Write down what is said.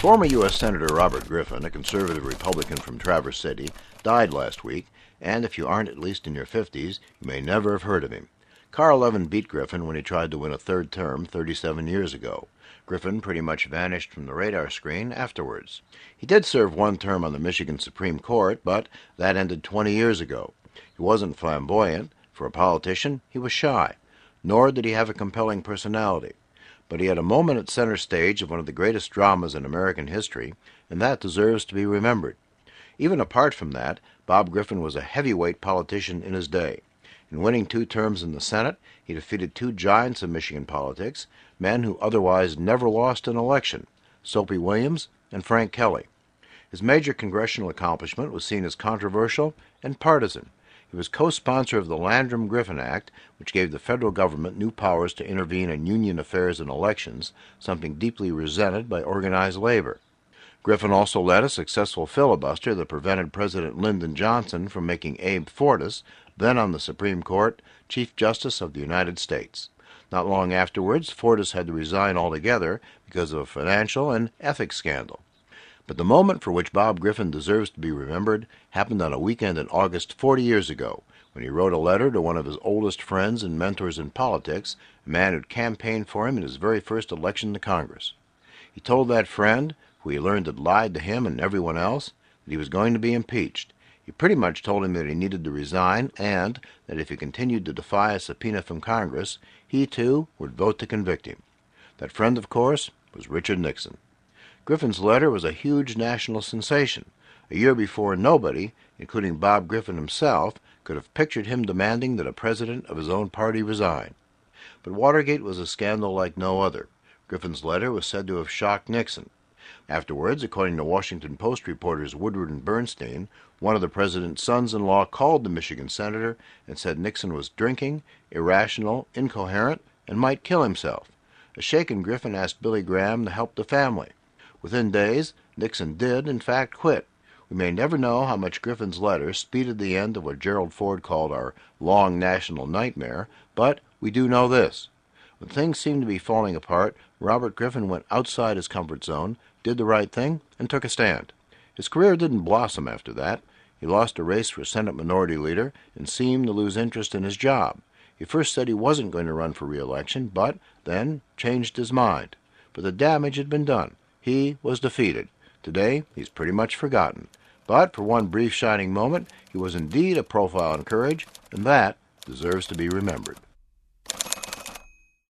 Former U.S. Senator Robert Griffin, a conservative Republican from Traverse City, died last week, and if you aren't at least in your 50s, you may never have heard of him. Carl Levin beat Griffin when he tried to win a third term 37 years ago. Griffin pretty much vanished from the radar screen afterwards. He did serve one term on the Michigan Supreme Court, but that ended 20 years ago. He wasn't flamboyant. For a politician, he was shy, nor did he have a compelling personality. But he had a moment at center stage of one of the greatest dramas in American history, and that deserves to be remembered. Even apart from that, Bob Griffin was a heavyweight politician in his day. In winning 2 terms in the Senate, he defeated 2 giants of Michigan politics, men who otherwise never lost an election, Soapy Williams and Frank Kelly. His major congressional accomplishment was seen as controversial and partisan. He was co-sponsor of the Landrum-Griffin Act, which gave the federal government new powers to intervene in union affairs and elections, something deeply resented by organized labor. Griffin also led a successful filibuster that prevented President Lyndon Johnson from making Abe Fortas, then on the Supreme Court, Chief Justice of the United States. Not long afterwards, Fortas had to resign altogether because of a financial and ethics scandal. But the moment for which Bob Griffin deserves to be remembered happened on a weekend in August 40 years ago, when he wrote a letter to one of his oldest friends and mentors in politics, a man who'd campaigned for him in his very first election to Congress. He told that friend, who he learned had lied to him and everyone else, that he was going to be impeached. He pretty much told him that he needed to resign and that if he continued to defy a subpoena from Congress, he too would vote to convict him. That friend, of course, was Richard Nixon. Griffin's letter was a huge national sensation. A year before, nobody, including Bob Griffin himself, could have pictured him demanding that a president of his own party resign. But Watergate was a scandal like no other. Griffin's letter was said to have shocked Nixon. Afterwards, according to Washington Post reporters Woodward and Bernstein, one of the president's sons-in-law called the Michigan senator and said Nixon was drinking, irrational, incoherent, and might kill himself. A shaken Griffin asked Billy Graham to help the family. Within days, Nixon did, in fact, quit. We may never know how much Griffin's letter speeded the end of what Gerald Ford called our long national nightmare, but we do know this. When things seemed to be falling apart, Robert Griffin went outside his comfort zone, did the right thing, and took a stand. His career didn't blossom after that. He lost a race for Senate Minority Leader and seemed to lose interest in his job. He first said he wasn't going to run for re-election, but then changed his mind. But the damage had been done. He was defeated. Today, he's pretty much forgotten. But for one brief shining moment, he was indeed a profile in courage, and that deserves to be remembered.